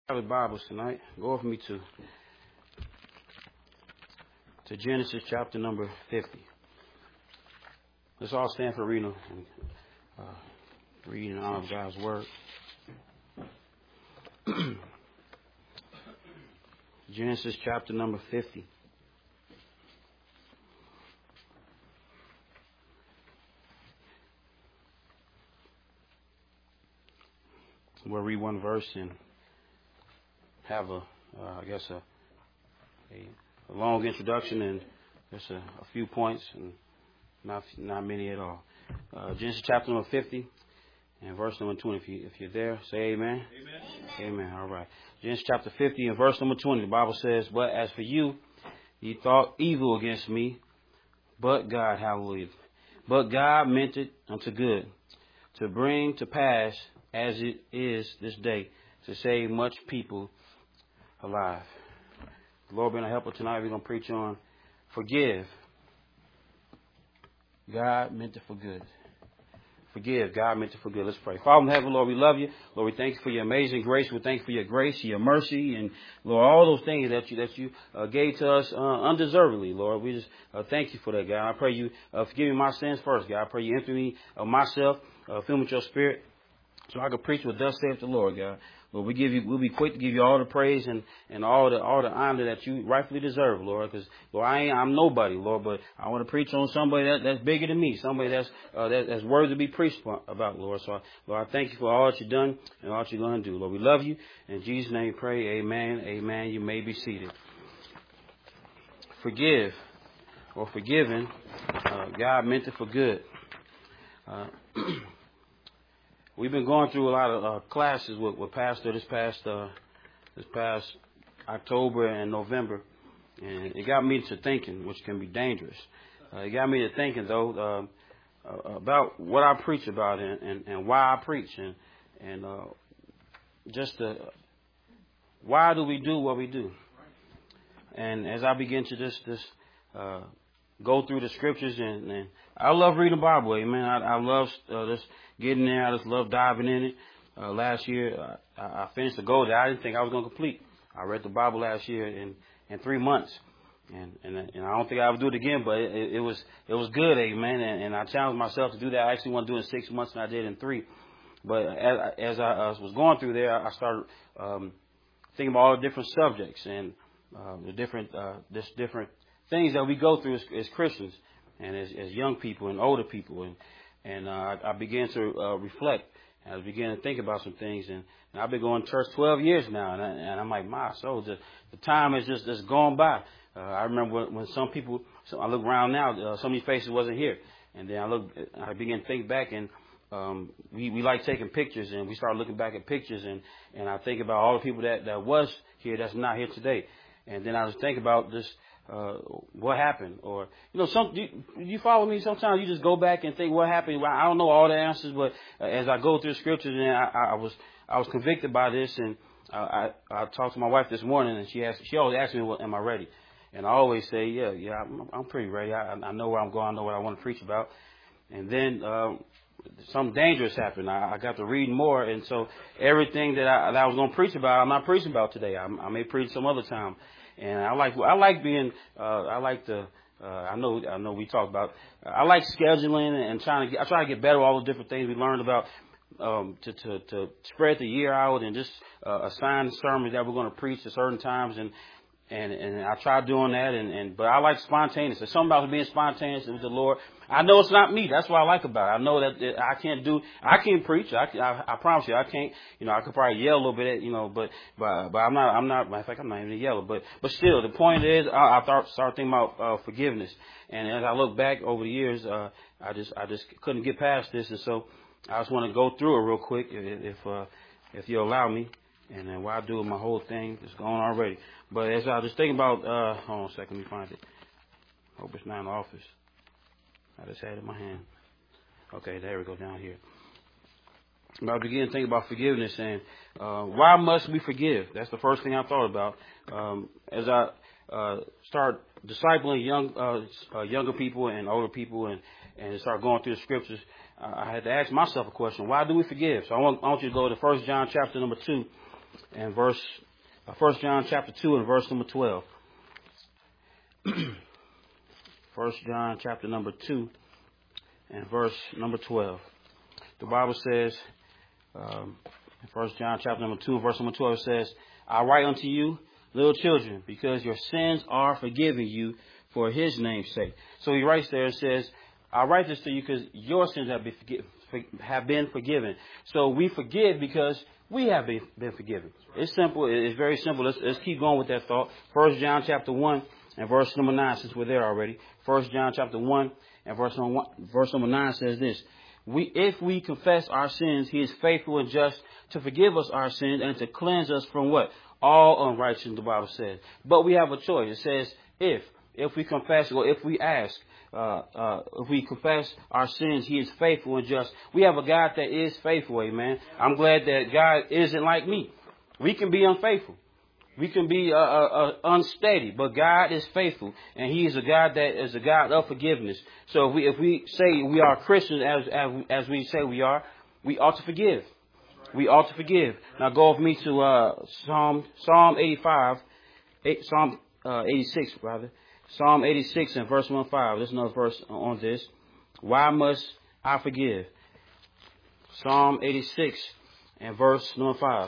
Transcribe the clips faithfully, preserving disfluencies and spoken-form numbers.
Our Bibles tonight. Go with me to to Genesis chapter number fifty. Let's all stand for reading and uh, reading all of God's word. Genesis chapter number fifty. We'll read one verse and have a, uh, I guess, a, a, a long introduction and just a, a few points and not not many at all. Uh, Genesis chapter number fifty and verse number twenty. If, you, if you're there, say amen. Amen. Amen. All right. Genesis chapter fifty and verse number twenty. The Bible says, "But as for you, ye thought evil against me, but God, hallelujah. But God meant it unto good, to bring to pass as it is this day, to save much people alive." Lord, being a helper tonight, we're going to preach on forgive. God meant it for good. Forgive. God meant it for good. Let's pray. Father in heaven, Lord, we love you. Lord, we thank you for your amazing grace. We thank you for your grace, your mercy, and Lord, all those things that you that you uh, gave to us uh, undeservedly. Lord, we just uh, thank you for that, God. I pray you uh, forgive me my sins first, God. I pray you empty me of myself, uh, fill me with your spirit, so I can preach what thus saith the Lord, God. Lord, we give you, we'll be quick to give you all the praise and, and all the all the honor that you rightfully deserve, Lord. Because Lord, I ain't I'm nobody, Lord, but I want to preach on somebody that, that's bigger than me, somebody that's uh, that, that's worthy to be preached about, Lord. So, Lord, I thank you for all that you've done and all that you're going to do, Lord. We love you. In Jesus' name, we pray. Amen. Amen. You may be seated. Forgive or forgiven. Uh, God meant it for good. Uh, We've been going through a lot of uh, classes with, with Pastor this past uh, this past October and November, and it got me to thinking, which can be dangerous. Uh, it got me to thinking though uh, uh, about what I preach about and, and, and why I preach, and and uh, just uh, why do we do what we do? And as I begin to just just uh, go through the scriptures, and, and I love reading the Bible, amen. I, I love uh, just getting there. I just love diving in it. Uh, last year, uh, I, I finished a goal that I didn't think I was going to complete. I read the Bible last year in, in three months, and, and and I don't think I would do it again. But it, it, it was it was good, amen. And, and I challenged myself to do that. I actually want to do it in six months, and I did in three. But as, as I uh, was going through there, I started um, thinking about all the different subjects and uh, the different uh, this different things that we go through as, as Christians and as, as young people and older people, and and uh, I, I began to uh, reflect. And I began to think about some things, and, and I've been going to church twelve years now, and, I, and I'm like, my soul, the, the time is just just gone by. Uh, I remember when, when some people, so I look around now, uh, some of these faces wasn't here, and then I look, I began to think back, and um, we we like taking pictures, and we started looking back at pictures, and and I think about all the people that that was here that's not here today, and then I just think about this. Uh, what happened, or you know, some you, you follow me. Sometimes you just go back and think what happened. Well, I don't know all the answers, but uh, as I go through the scriptures, and I, I was I was convicted by this, and uh, I I talked to my wife this morning, and she asked she always asks me, well, "Am I ready?" And I always say, "Yeah, yeah, I'm, I'm pretty ready. I, I know where I'm going. I know what I want to preach about." And then um, something dangerous happened. I, I got to read more, and so everything that I, that I was going to preach about, I'm not preaching about today. I, I may preach some other time. And I like I like being uh, I like the uh, I know I know we talk about uh, I like scheduling and trying to get, I try to get better at all the different things we learned about um, to, to to spread the year out and just uh, assign sermons that we're going to preach at certain times, and and and I try doing that, and, and but I like spontaneous. There's something about being spontaneous with the Lord. I know it's not me. That's what I like about it. I know that, that I can't do. I can't preach. I, I I promise you, I can't. You know, I could probably yell a little bit. At, you know, but but but I'm not. I'm not. Matter of fact, I'm not even yelling. But but still, the point is, I, I start start thinking about uh, forgiveness. And as I look back over the years, uh, I just I just couldn't get past this, and so I just want to go through it real quick, if if, uh, if you allow me. And then while I do my whole thing, it's going already. But as I was thinking about, uh, hold on a second, let me find it. Hope it's not in the office. I just had it in my hand. Okay, there we go, down here. But I began to think about forgiveness, and uh, why must we forgive? That's the first thing I thought about. Um, as I uh, start discipling young, uh, uh, younger people and older people, and, and start going through the scriptures, uh, I had to ask myself a question: why do we forgive? So I want, I want you to go to First John chapter number two. and verse, uh, First John chapter two and verse number twelve. First John chapter number two and verse number twelve. The Bible says, um, First John chapter number two, verse number twelve says, I write unto you, little children, because your sins are forgiven you for his name's sake. So he writes there and says, I write this to you because your sins have been, forgi- have been forgiven. So we forgive because we have been, been forgiven. It's simple. It's very simple. Let's, let's keep going with that thought. First John chapter one and verse number nine, since we're there already. First John chapter one and verse number one, verse number nine says this. We, if we confess our sins, he is faithful and just to forgive us our sins and to cleanse us from what? All unrighteousness, the Bible says. But we have a choice. It says if. If we confess or if we ask, uh, uh, if we confess our sins, he is faithful and just. We have a God that is faithful, amen. I'm glad that God isn't like me. We can be unfaithful. We can be uh, uh, uh, unsteady, but God is faithful, and he is a God that is a God of forgiveness. So if we, if we say we are Christians as, as, as we say we are, we ought to forgive. We ought to forgive. Now go with me to uh, Psalm Psalm eighty-five, eight, Psalm uh, eighty-six rather. Psalm eighty-six and verse one five. There's another verse on this. Why must I forgive? Psalm eighty-six and verse number five.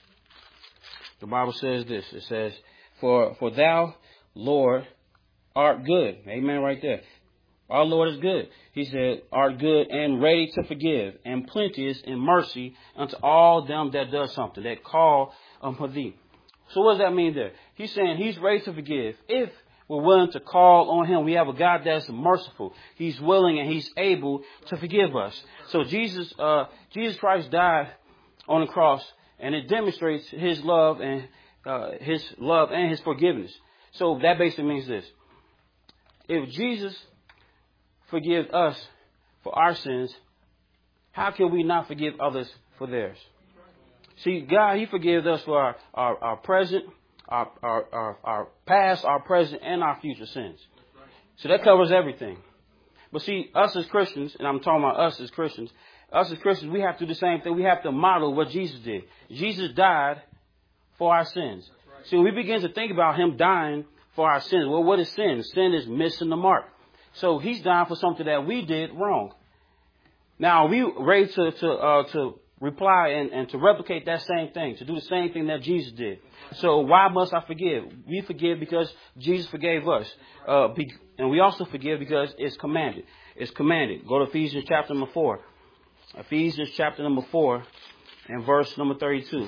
The Bible says this. It says, For for thou, Lord, art good. Amen right there. Our Lord is good. He said, art good and ready to forgive, and plenteous in mercy unto all them that does something, that call unto thee. So what does that mean there? He's saying he's ready to forgive if we're willing to call on him. We have a God that's merciful. He's willing and he's able to forgive us. So Jesus, uh, Jesus Christ died on the cross, and it demonstrates his love and uh, his love and his forgiveness. So that basically means this: if Jesus forgives us for our sins, how can we not forgive others for theirs? See, God, he forgives us for our, our, our present, Our, our, our, our past, our present, and our future sins. So that covers everything. But see, us as Christians, and I'm talking about us as Christians, us as Christians, we have to do the same thing. We have to model what Jesus did. Jesus died for our sins. See, when we begin to think about him dying for our sins, well, what is sin? Sin is missing the mark. So he's dying for something that we did wrong. Now, we ready to, to, uh, to reply and, and to replicate that same thing, to do the same thing that Jesus did. So why must I forgive? We forgive because Jesus forgave us. Uh, be, and we also forgive because it's commanded. It's commanded. Go to Ephesians chapter number four. Ephesians chapter number four and verse number thirty-two.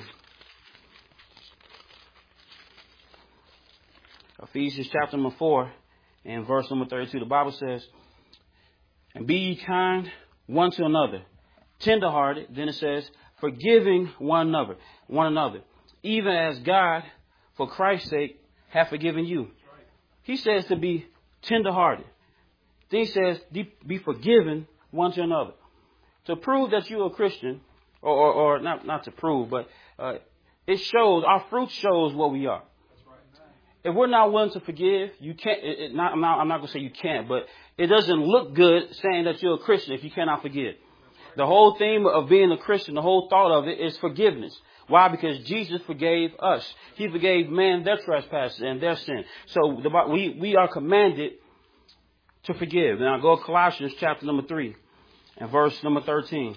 Ephesians chapter number four and verse number thirty-two. The Bible says, and be ye kind one to another, tenderhearted. Then it says, forgiving one another, one another, even as God, for Christ's sake, hath forgiven you. He says to be tenderhearted. Then he says, be forgiven one to another. To prove that you're a Christian, or, or, or not, not to prove, but uh, it shows, our fruit shows what we are. If we're not willing to forgive, you can't, it, it not, I'm not, I'm not going to say you can't, but it doesn't look good saying that you're a Christian if you cannot forgive. The whole theme of being a Christian, the whole thought of it is forgiveness. Why? Because Jesus forgave us. He forgave man their trespasses and their sin. So the, we, we are commanded to forgive. Now go to Colossians chapter number three and verse number thirteen.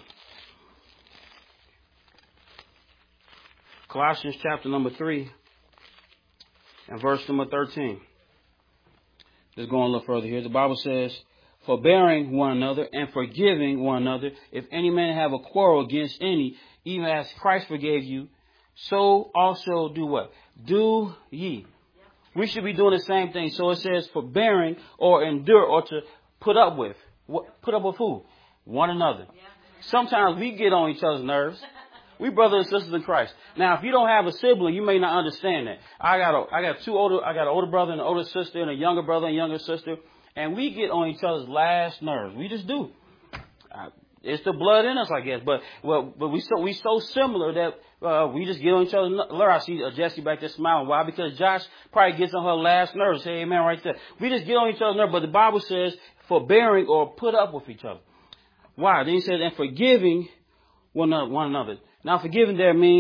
Colossians chapter number three and verse number thirteen. Let's go on a little further here. The Bible says, forbearing one another and forgiving one another, if any man have a quarrel against any, even as Christ forgave you, so also do what? Do ye. We should be doing the same thing. So it says forbearing or endure or to put up with. What, put up with who? One another. Sometimes we get on each other's nerves. We brothers and sisters in Christ. Now, if you don't have a sibling, you may not understand that. I got a, I got two older, I got an older brother and an older sister and a younger brother and younger sister. And we get on each other's last nerves. We just do. Uh, it's the blood in us, I guess. But well, but we so we so similar that uh, we just get on each other's nerves. I see uh, Jessie back there smiling. Why? Because Josh probably gets on her last nerves. Say amen right there. We just get on each other's nerves. But the Bible says forbearing or put up with each other. Why? Then he says, and forgiving one another. One another. Now, forgiving there means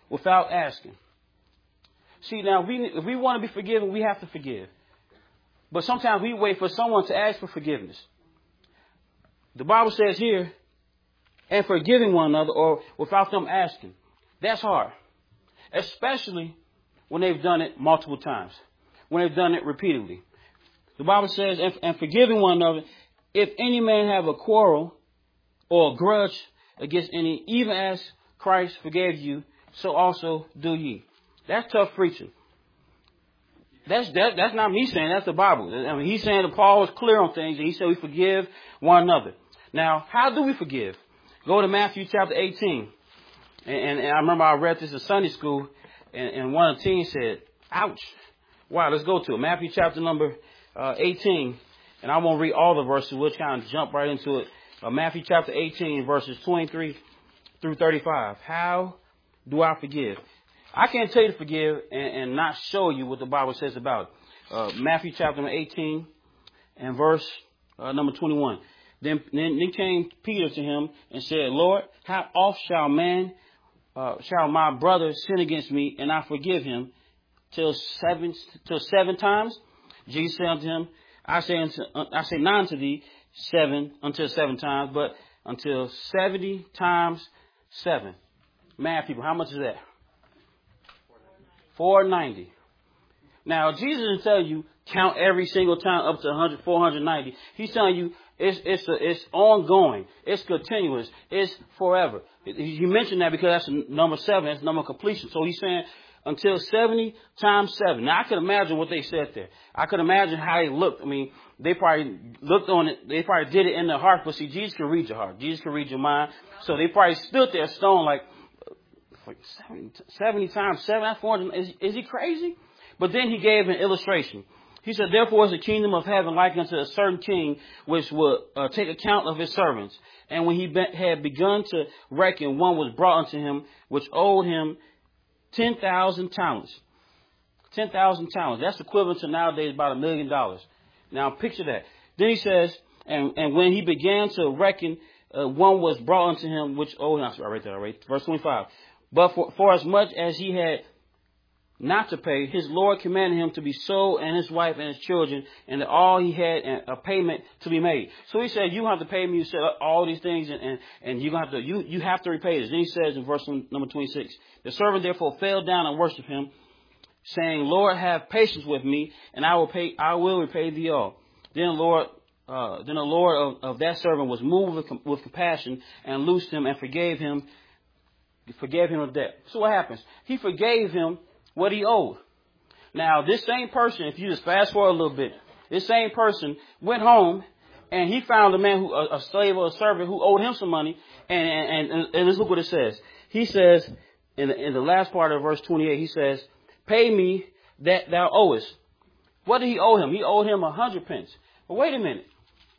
without asking. See, now, we, if we want to be forgiven, we have to forgive. But sometimes we wait for someone to ask for forgiveness. The Bible says here, and forgiving one another or without them asking. That's hard. Especially when they've done it multiple times. When they've done it repeatedly. The Bible says, and, and forgiving one another, if any man have a quarrel or a grudge against any, even as Christ forgave you, so also do ye. That's tough preaching. That's that, that's not me saying, that's the Bible. I mean, he's saying that Paul was clear on things, and he said we forgive one another. Now, how do we forgive? Go to Matthew chapter eighteen. And, and, and I remember I read this in Sunday school, and, and one of the teens said, ouch. Wow, let's go to it. Matthew chapter number uh, eighteen. And I won't read all the verses. We'll kind of jump right into it. Uh, Matthew chapter eighteen, verses twenty-three through thirty-five. How do I forgive? I can't tell you to forgive and, and not show you what the Bible says about it. Uh, Matthew chapter number eighteen and verse uh, number twenty-one. Then, then, then came Peter to him and said, Lord, how oft shall man, uh, shall my brother sin against me, and I forgive him? Till seven, till seven times? Jesus said unto him, I say unto, I say not unto thee seven until seven times, but until seventy times seven. Math people, how much is that? four ninety. Now, Jesus didn't tell you count every single time up to four hundred ninety. He's telling you it's it's a, it's ongoing. It's continuous. It's forever. He mentioned that because that's number seven. That's number of completion. So he's saying until seventy times seven. Now, I could imagine what they said there. I could imagine how they looked. I mean, they probably looked on it. They probably did it in their heart. But see, Jesus can read your heart. Jesus can read your mind. So they probably stood there stone like, like seventy, seventy times seven. That's four hundred. Is, is he crazy? But then he gave an illustration. He said, therefore is the kingdom of heaven like unto a certain king, which would uh, take account of his servants. And when he be- had begun to reckon, one was brought unto him, which owed him ten thousand talents. ten thousand talents. That's equivalent to nowadays about a million dollars. Now picture that. Then he says, and, and when he began to reckon, uh, one was brought unto him, which owed him, right there, right, verse twenty-five. But for, for as much as he had not to pay, his Lord commanded him to be sold, and his wife and his children, and that all he had, a payment to be made. So he said, you have to pay me. You said all these things, and, and, and you have to you you have to repay this. Then he says in verse number twenty-six, the servant therefore fell down and worshipped him, saying, Lord, have patience with me, and I will pay I will repay thee all. Then the Lord uh, then the Lord of, of that servant was moved with, with compassion and loosed him and forgave him forgave him of debt. So what happens? He forgave him what he owed. Now, this same person, if you just fast forward a little bit, this same person went home and he found a man, who a, a slave or a servant who owed him some money. And, and, and, and let's look what it says. He says, in the, in the last part of verse twenty-eight, he says, pay me that thou owest. What did he owe him? He owed him a hundred pence. But wait a minute.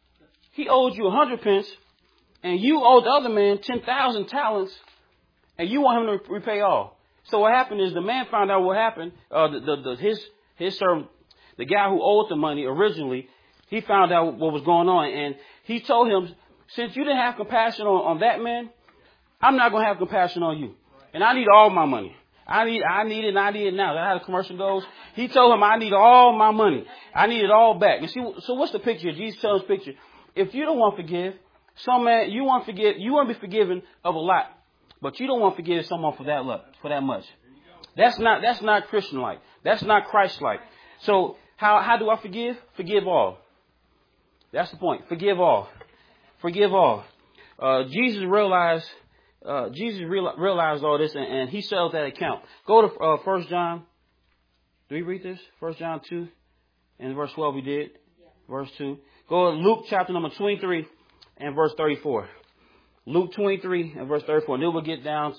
He owed you a hundred pence and you owed the other man ten thousand talents and you want him to repay all. So what happened is the man found out what happened. Uh, the, the, the, his his servant, the guy who owed the money originally, he found out what was going on, and he told him, since you didn't have compassion on, on that man, I'm not going to have compassion on you, and I need all my money. I need I need it, and I need it now. That's how the commercial goes. He told him, I need all my money. I need it all back. And see, so what's the picture? Jesus tells the picture. If you don't want to forgive, some man you want to forgive, you want to be forgiven of a lot. But you don't want to forgive someone for that luck, for that much. That's not that's not Christian-like. That's not Christ-like. So how how do I forgive? Forgive all. That's the point. Forgive all. Forgive all. Uh, Jesus realized uh, Jesus real, realized all this, and, and he settled that account. Go to uh, First John. Do we read this? First John two, and verse twelve. We did. Verse two. Go to Luke chapter number twenty-three and verse thirty-four. Luke twenty-three and verse thirty-four. And then we'll get down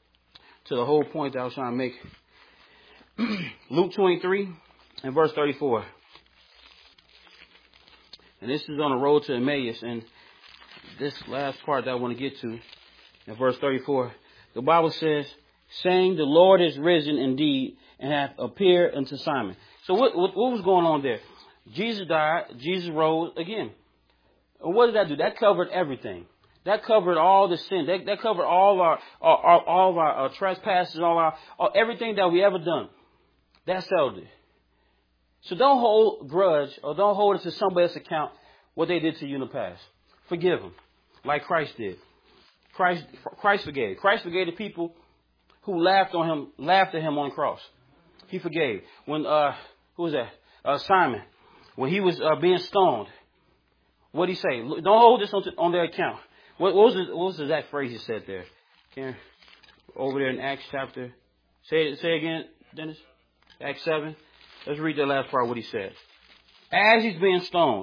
to the whole point that I was trying to make. Luke twenty-three and verse thirty-four. And this is on the road to Emmaus. And this last part that I want to get to, in verse thirty-four, the Bible says, saying, the Lord is risen indeed and hath appeared unto Simon. So what, what, what was going on there? Jesus died. Jesus rose again. And what did that do? That covered everything. That covered all the sin. That, that covered all our, our, our all of our, our trespasses, all our, all, everything that we ever done. That settled it. So don't hold grudge or don't hold it to somebody else's account what they did to you in the past. Forgive them, like Christ did. Christ, Christ forgave. Christ forgave the people who laughed on him, laughed at him on the cross. He forgave. When uh, who was that? Uh, Simon. When he was uh, being stoned, what did he say? Don't hold this on, to, on their account. What, what was the, what was the exact phrase he said there? Can over there in Acts chapter. Say it. Say it again, Dennis. Acts seven. Let's read the last part. What he said. As he's being stoned.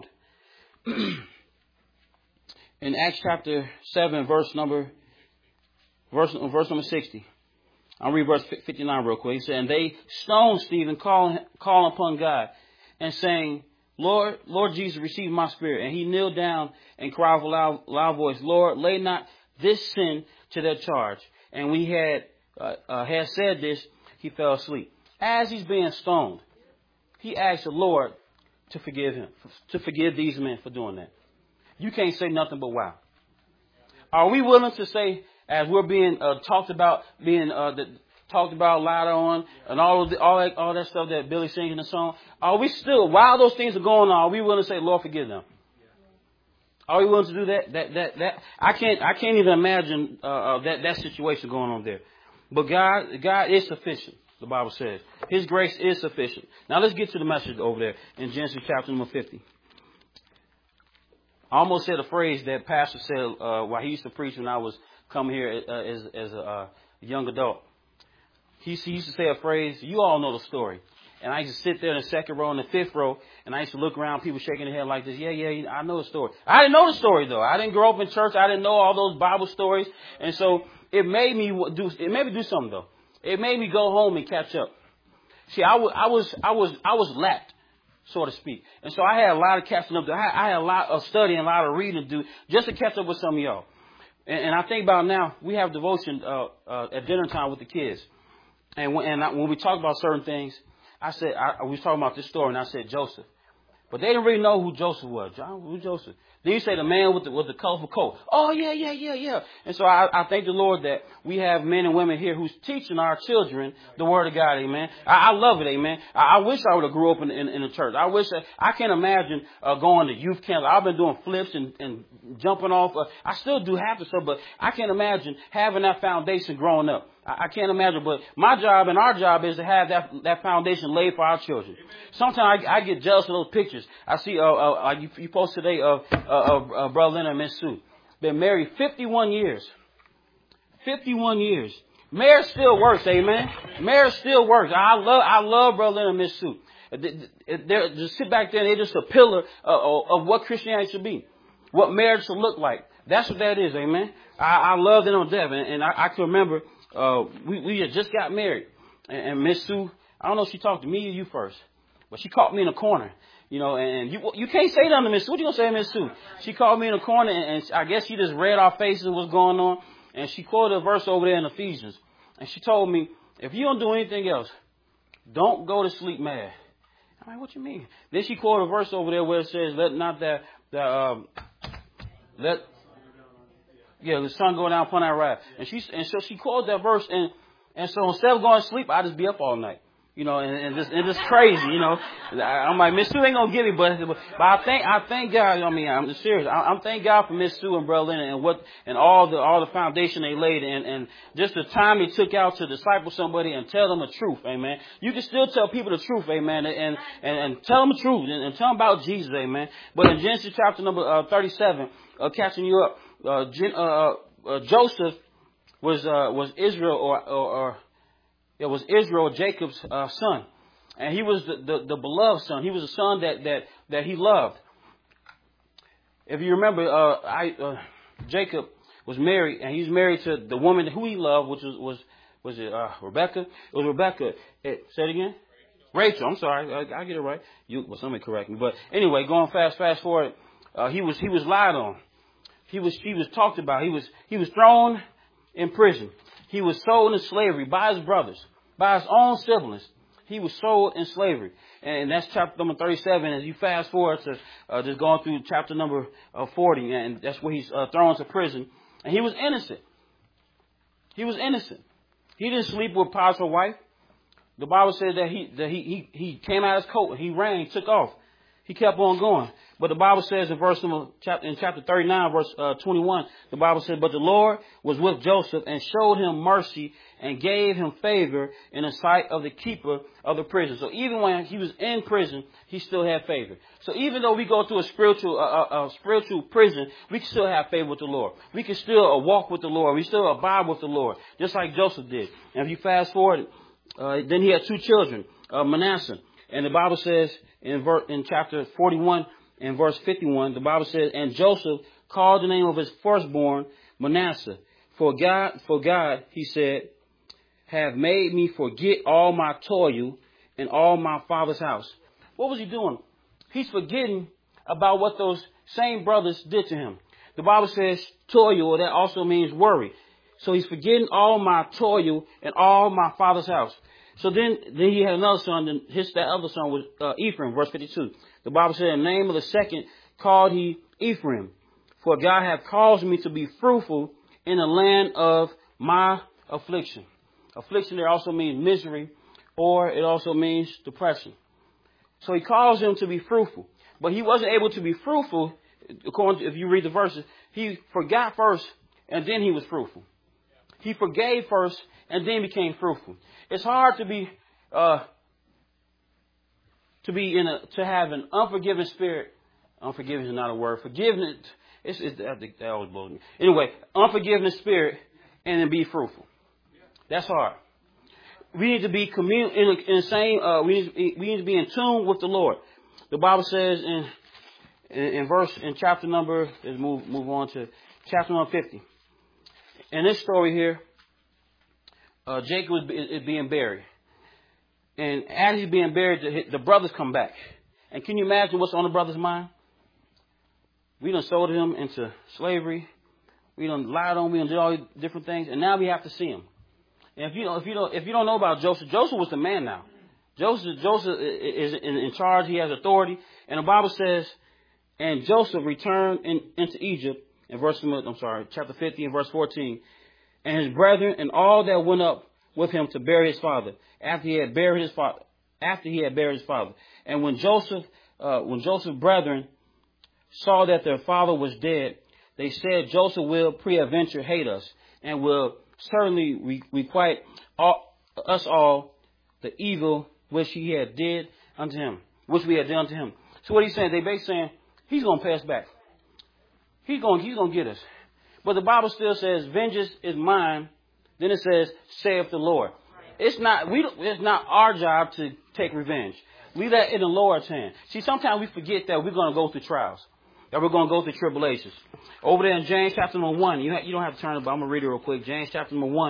In Acts chapter seven, verse number, verse, verse number sixty. I'll read verse fifty-nine real quick. He said, and they stoned Stephen, calling, calling upon God and saying, Lord, Lord Jesus, receive my spirit. And he kneeled down and cried with a loud, loud voice, Lord, lay not this sin to their charge. And when he had, uh, uh, had said this, he fell asleep. As he's being stoned, he asked the Lord to forgive him, to forgive these men for doing that. You can't say nothing but wow. Are we willing to say, as we're being uh, talked about, being uh, the, talked about louder on, and all of the, all that all that stuff that Billy sings in the song? Are we still, while those things are going on, are we willing to say, Lord, forgive them? Are we willing to do that? That that that I can't I can't even imagine uh, uh, that that situation going on there. But God God is sufficient. The Bible says His grace is sufficient. Now let's get to the message over there in Genesis chapter number fifty. I almost said a phrase that Pastor said uh, while he used to preach when I was coming here uh, as, as a uh, young adult. He, he used to say a phrase, you all know the story. And I used to sit there in the second row and the fifth row, and I used to look around, people shaking their head like this. Yeah, yeah, I know the story. I didn't know the story, though. I didn't grow up in church. I didn't know all those Bible stories. And so it made me do, it made me do something, though. It made me go home and catch up. See, I, w- I was, I was, I was lapped, so to speak. And so I had a lot of catching up to. I, I had a lot of studying, a lot of reading to do just to catch up with some of y'all. And, and I think about now, we have devotion uh, uh, at dinner time with the kids. And when, and I, when we talk about certain things, I said, I, we was talking about this story, and I said Joseph. But they didn't really know who Joseph was. John, who's Joseph? Then you say the man with the, with the colorful coat. Oh, yeah, yeah, yeah, yeah. And so I, I thank the Lord that we have men and women here who's teaching our children the Word of God, amen. I, I love it, amen. I, I wish I would have grew up in, in, in the church. I wish, I, I can't imagine uh, going to youth camp. I've been doing flips and, and jumping off. Uh, I still do half the stuff, but I can't imagine having that foundation growing up. I can't imagine, but my job and our job is to have that that foundation laid for our children. Sometimes I, I get jealous of those pictures. I see, uh, uh, you, you post today of uh, uh, uh, Brother Leonard and Miss Sue. Been married fifty-one years. fifty-one years. Marriage still works, amen. Marriage still works. I love, I love Brother Leonard and Miss Sue. They're just sit back there and they're just a pillar of, of what Christianity should be, what marriage should look like. That's what that is, amen. I, I love them on death, and, and I, I can remember. Uh, we, we had just got married, and, and Miss Sue, I don't know if she talked to me or you first, but she caught me in a corner, you know, and you you can't say nothing to Miss Sue. What you gonna say to Miss Sue? She called me in a corner, and, and I guess she just read our faces and what's going on, and she quoted a verse over there in Ephesians, and she told me, if you don't do anything else, don't go to sleep mad. I'm like, what you mean? Then she quoted a verse over there where it says, let not that, that um, let... Yeah, the sun go down upon our wrath. And she and so she quoted that verse, and and so instead of going to sleep, I just be up all night. You know, and, and just and just crazy, you know. I'm like, Miss Sue ain't gonna get me, but but I thank I thank God. I mean, I'm serious. I, I'm thank God for Miss Sue and Brother Leonard and what and all the all the foundation they laid, and and just the time they took out to disciple somebody and tell them the truth, amen. You can still tell people the truth, amen, and and, and tell them the truth and, and tell them about Jesus, amen. But in Genesis chapter number uh, thirty-seven, uh, catching you up. Uh, uh, uh, Joseph was uh, was Israel or, or, or it was Israel, Jacob's uh, son, and he was the, the, the beloved son. He was a son that that that he loved. If you remember, uh, I uh, Jacob was married, and he's married to the woman who he loved, which was was was it uh, Rebecca? It was Rebecca. It, say it again. Rachel. I'm sorry, I, I get it right. You, well, somebody correct me. But anyway, going fast, fast forward. Uh, he was he was lied on. He was, he was talked about. He was, he was thrown in prison. He was sold into slavery by his brothers, by his own siblings. he was sold in slavery. And that's chapter number thirty-seven. As you fast forward to uh, just going through chapter number uh, forty, and that's where he's uh, thrown to prison. And he was innocent. He was innocent. He didn't sleep with Potiphar's wife. The Bible says that he that he, he he came out of his coat, he ran, he took off. He kept on going. But the Bible says in verse number, chapter, in chapter thirty-nine, verse uh, twenty-one, the Bible says, but the Lord was with Joseph and showed him mercy and gave him favor in the sight of the keeper of the prison. So even when he was in prison, he still had favor. So even though we go through a spiritual, uh, a spiritual prison, we can still have favor with the Lord. We can still uh, walk with the Lord. We still abide with the Lord, just like Joseph did. And if you fast forward, uh, then he had two children, uh, Manasseh. And the Bible says in, ver- in chapter forty-one, in verse fifty-one, the Bible says, and Joseph called the name of his firstborn Manasseh. For God, for God, he said, have made me forget all my toil and all my father's house. What was he doing? He's forgetting about what those same brothers did to him. The Bible says toil, that also means worry. So he's forgetting all my toil and all my father's house. So then, then he had another son, and his, that other son was uh, Ephraim, verse fifty-two. The Bible said, the name of the second called he Ephraim. For God hath caused me to be fruitful in the land of my affliction. Affliction there also means misery, or it also means depression. So he calls him to be fruitful. But he wasn't able to be fruitful, according to, if you read the verses. He forgot first, and then he was fruitful. He forgave first, and then became fruitful. It's hard to be uh, to be in a to have an unforgiving spirit. Unforgiveness is not a word. Forgiveness, it's, it's I think that always blows me. Anyway, unforgiving spirit, and then be fruitful. That's hard. We need to be commun- in, the, in the same. Uh, we need to be, we need to be in tune with the Lord. The Bible says in in, in verse in chapter number. Let's move move on to chapter number fifty. In this story here, uh, Jacob is, is being buried, and as he's being buried, the, the brothers come back. And can you imagine what's on the brothers' mind? We done sold him into slavery. We done lied on him. We done did all these different things, and now we have to see him. And if you don't, if you don't, if you don't know about Joseph, Joseph was the man now. Joseph, Joseph is in, in charge. He has authority. And the Bible says, and Joseph returned in, into Egypt in verse, I'm sorry, chapter fifty and verse fourteen. And his brethren and all that went up with him to bury his father after he had buried his father, after he had buried his father. And when Joseph, uh, when Joseph's brethren saw that their father was dead, they said, Joseph will peradventure hate us and will certainly re- requite all, us all the evil which he had did unto him, which we had done unto him. So what he's saying, they basically saying, he's going to pay us back. He's going, he's going to get us. But the Bible still says, vengeance is mine. Then it says, saith the Lord. It's not, we, it's not our job to take revenge. Leave that in the Lord's hand. See, sometimes we forget that we're going to go through trials, that we're going to go through tribulations. Over there in James chapter number one, you, ha- you don't have to turn it, but I'm going to read it real quick. James chapter number one.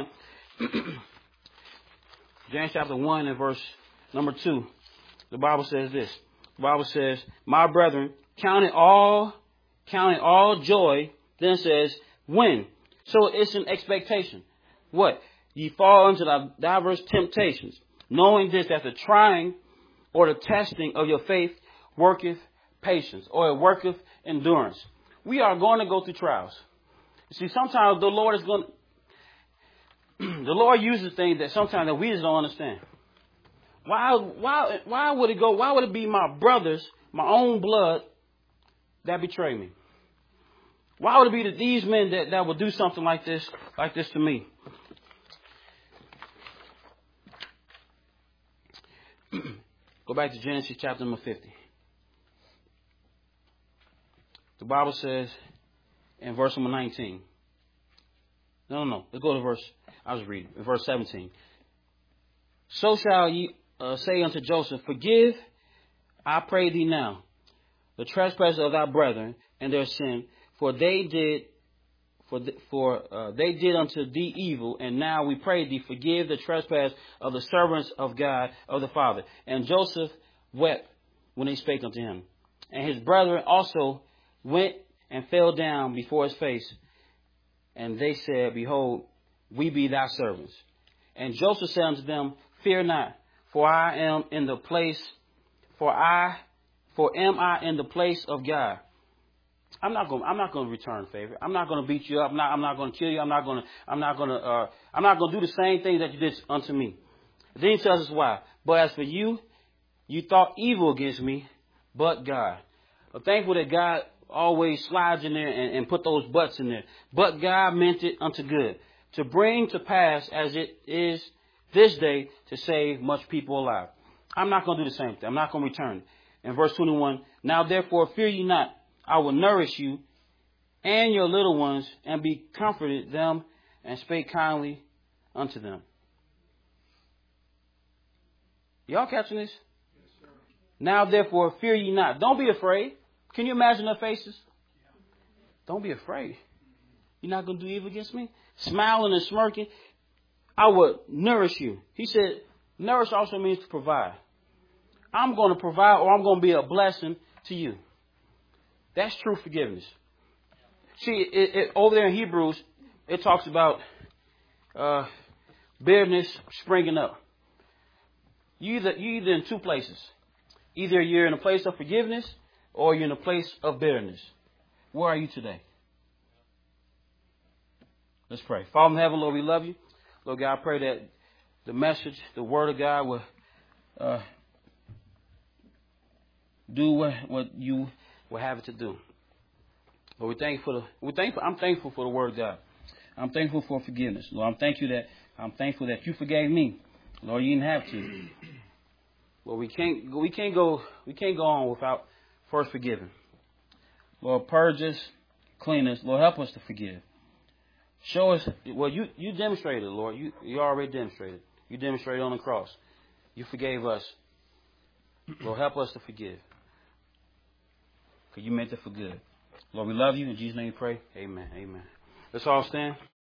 James chapter one and verse number two. The Bible says this. The Bible says, my brethren, count it all, count it all joy. Then it says, when? So it's an expectation. What? Ye fall into the diverse temptations, knowing this, that the trying or the testing of your faith worketh patience, or it worketh endurance. We are going to go through trials. You see, sometimes the Lord is going to, the Lord uses things that sometimes that we just don't understand. Why, why, why would it go, why would it be my brothers, my own blood, that betray me? Why would it be that these men that, that would do something like this, like this to me? Go back to Genesis chapter number fifty. The Bible says in verse number nineteen. No, no, no. Let's go to verse, I was reading, in verse seventeen. So shall ye uh, say unto Joseph, forgive, I pray thee now, the trespass of thy brethren and their sin, for they did for the, for uh, they did unto thee evil, and now we pray thee, forgive the trespass of the servants of God of the Father. And Joseph wept when they spake unto him. And his brethren also went and fell down before his face. And they said, behold, we be thy servants. And Joseph said unto them, fear not, For I am in the place, for I, for am I in the place of God? I'm not going. I'm not going to return favor. I'm not going to beat you up. I'm not. I'm not going to kill you. I'm not going to. I'm not going to. Uh, I'm not going to do the same thing that you did unto me. Then he tells us why. But as for you, you thought evil against me, but God. I'm thankful that God always slides in there and, and put those buts in there. But God meant it unto good, to bring to pass as it is this day, to save much people alive. I'm not going to do the same thing. I'm not going to return. In verse twenty-one, now therefore fear ye not. I will nourish you and your little ones, and be comforted them, and spake kindly unto them. Y'all catching this? Yes, sir. Now therefore fear ye not. Don't be afraid. Can you imagine their faces? Don't be afraid. You're not going to do evil against me? Smiling and smirking. I will nourish you. He said, nourish also means to provide. I'm going to provide, or I'm going to be a blessing to you. That's true forgiveness. See, it, it, over there in Hebrews, it talks about uh, bitterness springing up. You either, you're either in two places. Either you're in a place of forgiveness or you're in a place of bitterness. Where are you today? Let's pray. Father in heaven, Lord, we love you. Lord God, I pray that the message, the word of God will uh, do what, what you will have it to do. Lord, we thank you for the, we thankful, I'm thankful for the word of God. I'm thankful for forgiveness. Lord, I'm thank you that I'm thankful that you forgave me. Lord, you didn't have to. Lord, we can't we can't go we can't go on without first forgiving. Lord, purge us, clean us. Lord, help us to forgive. Show us. Well, you you demonstrated, Lord. You you already demonstrated. You demonstrated on the cross. You forgave us. Lord, help us to forgive. Because you meant it for good. Lord, we love you. In Jesus' name we pray. Amen. Amen. Let's all stand.